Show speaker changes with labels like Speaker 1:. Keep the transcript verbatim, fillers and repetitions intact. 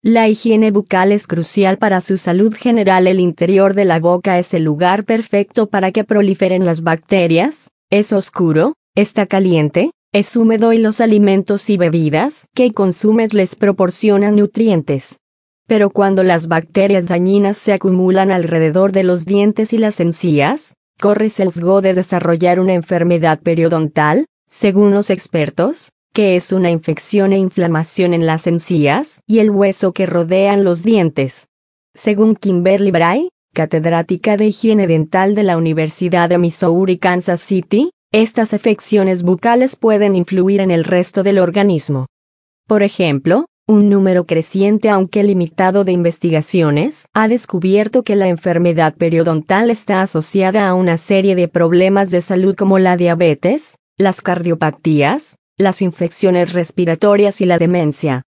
Speaker 1: La higiene bucal es crucial para su salud general. El interior de la boca es el lugar perfecto para que proliferen las bacterias. Es oscuro, está caliente, es húmedo y los alimentos y bebidas que consumes les proporcionan nutrientes. Pero cuando las bacterias dañinas se acumulan alrededor de los dientes y las encías, corres el riesgo de desarrollar una enfermedad periodontal, según los expertos, que es una infección e inflamación en las encías y el hueso que rodean los dientes. Según Kimberly Bray, catedrática de higiene dental de la Universidad de Missouri Kansas City, estas afecciones bucales pueden influir en el resto del organismo. Por ejemplo, un número creciente aunque limitado de investigaciones ha descubierto que la enfermedad periodontal está asociada a una serie de problemas de salud como la diabetes, las cardiopatías, las infecciones respiratorias y la demencia.